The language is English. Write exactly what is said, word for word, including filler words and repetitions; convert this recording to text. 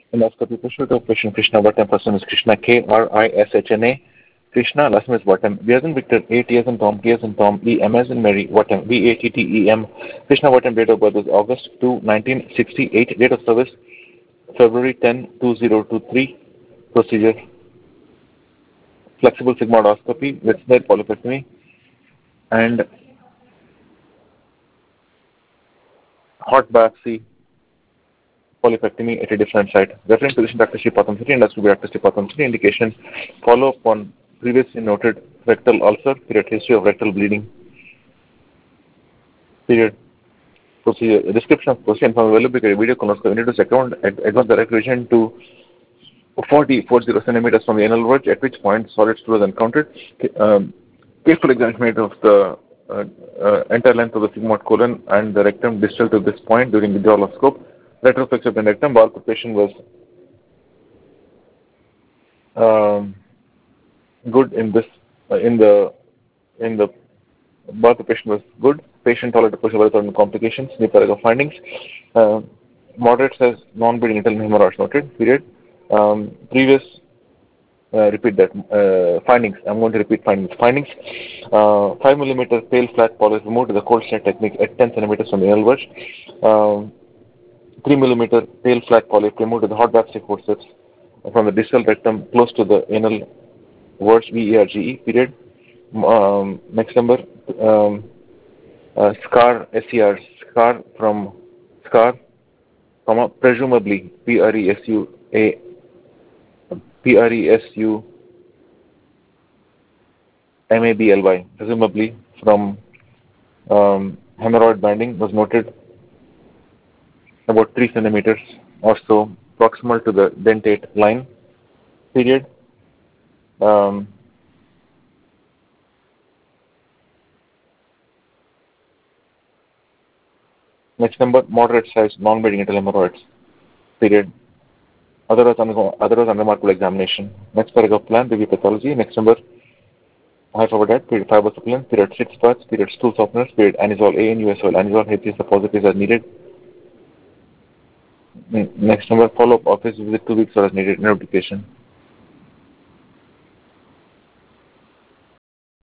Endoscopy pursuit of patient Krishna Bhattam. First name is Krishna K R I S H N A. Krishna, last name is Bhattam. V as in Victor, A T as in Tom, T as in Tom, E M as in Mary, Bhattam, B A T T E M. Krishna Bhattam, date of birth is August second, nineteen sixty-eight. Date of service February tenth, two thousand twenty-three. Procedure flexible sigmoidoscopy with snare polypectomy and hot biopsy polypectomy at a different site. Referring to Doctor Sripatham City and Doctor Doctor Sripatham City indication, follow up on previously noted rectal ulcer, period, history of rectal bleeding, period, procedure, description of procedure, and from available video colonoscopy, we need to second advance direct region to forty, forty centimeters from the anal verge, at which point solid stool was encountered. Um, careful examination of the uh, uh, entire length of the sigmoid colon and the rectum distal to this point during the withdrawal of scope. Retroflex of the rectum, bowel palpation was um, good in this, uh, in the, in the, bowel palpation was good. Patient tolerated push without complications. New paragraph findings. Uh, moderate size non-bleeding internal hemorrhoids noted, period. Um, previous, uh, repeat that, uh, findings. I'm going to repeat findings. Findings, uh, five millimeter pale flat polyp removed with the cold snare technique at ten centimeters from the anal verge. Um, three millimeter pale flat polyp removed with the hot biopsy forceps from the distal rectum close to the anal verge, V E R G E, period. Um, next number, um, uh, scar, S C R, scar from, scar, comma, presumably, P R E S U A, P R E S U M A B L Y, presumably from um, hemorrhoid binding was noted about three centimeters or so proximal to the dentate line, period. Um, next number, moderate size non-bleeding internal hemorrhoids, period. Otherwise, otherwise unremarkable examination. Next paragraph plan, review pathology. Next number, high forward head, period fiber supplement, period six parts, period stool softeners, period anisole A N U S O L, anisole H C suppositories as needed. Next number, follow-up office visit two weeks or as needed, notification.